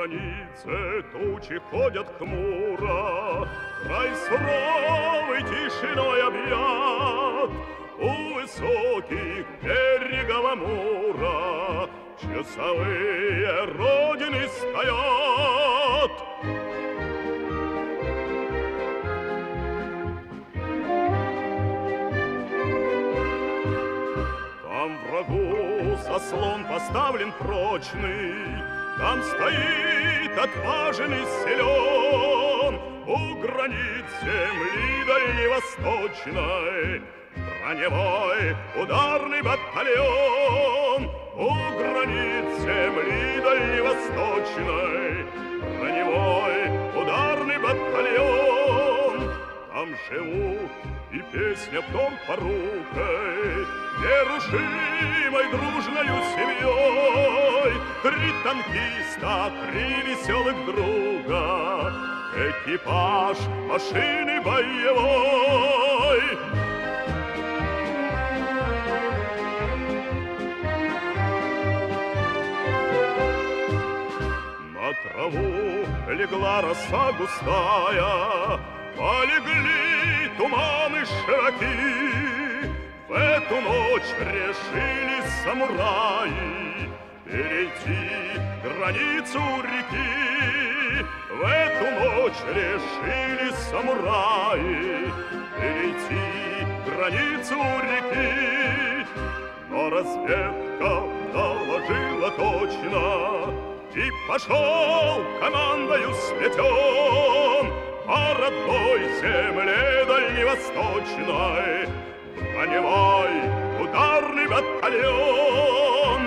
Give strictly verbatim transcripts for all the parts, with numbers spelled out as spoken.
границе тучи ходят хмуро, край суровый тишиной объят. У высоких берегов Амура часовые Родины стоят. Там врагу заслон поставлен прочный, там стоит отважный силен. У границ земли дальневосточной броневой ударный батальон. У границ земли дальневосточной броневой ударный батальон. Там живут, и песня в том порукой, нерушимой дружною семьей. Три танкиста, три веселых друга, экипаж машины боевой. На траву легла роса густая, полегли туманы широки. В эту ночь решили самураи перейти границу реки. В эту ночь решили самураи перейти границу реки. Но разведка доложила точно, и пошел командою сметен по родной земле дальневосточной броневой ударный батальон.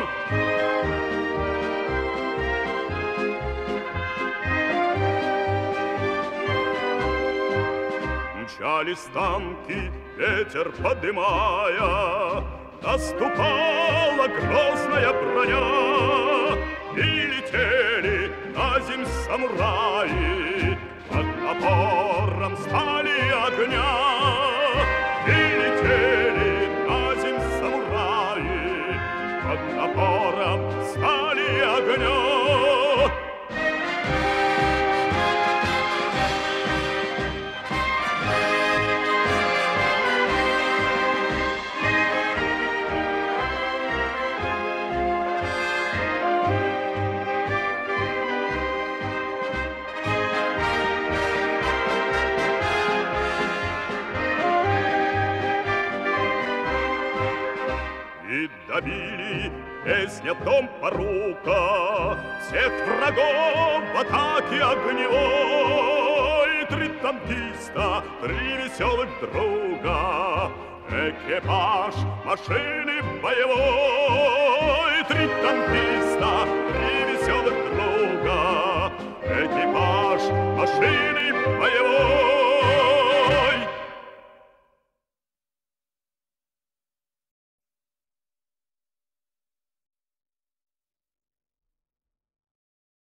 Мчались танки, ветер подымая, наступала грозная броня, и летели на земь самураи под напором стали огня. И летели на земь самураи под напором стали огня. Добили песня в том порука всех врагов в атаке огневой. Три танкиста, три веселых друга, экипаж машины боевой. Три танкиста, три веселых друга, экипаж машины боевой.